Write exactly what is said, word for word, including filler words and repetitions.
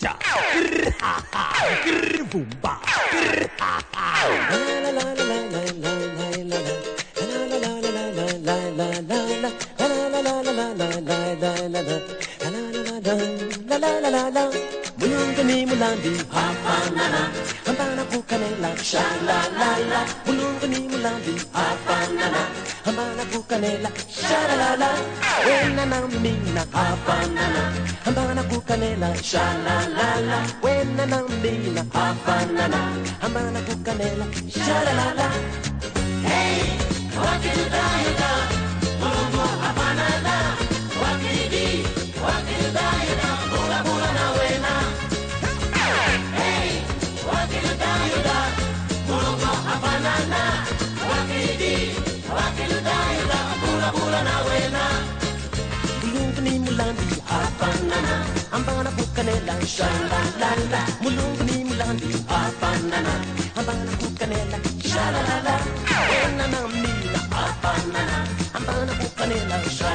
cha. Grr ha ha. Grr boom ba. Grr ha ha. La la la la la la la la la. La la la la la la la la la. La la la la la la la la la la. La la la la la la la. Mulungu ni mulandi hapa nana. Hambana kukanela sha la la la. Mulungu ni mulandi hapa nana. Hambana kukanela sha la la la. Wena na mina hapa nana. Hambana kukanela sha la la la. Wena na mina hapa nana. Hambana kukanela sha la la la. Hey, wakiruda yuda. Mulungu hapa nana. Wakiridi, wakiruda yuda. Bula bula na wena. Hey, wakiruda yuda. Mulungu hapa nana. Wakiridi, wakiruda yuda. Bula bula na wena. Mulungu ni mulandi hapa nana. Hambana kukanela sha la la la. Mulungu ni mulandi hapa nana. Hambana kukanela sha la la la. Wena na mina hapa nana. Hambana kukanela sha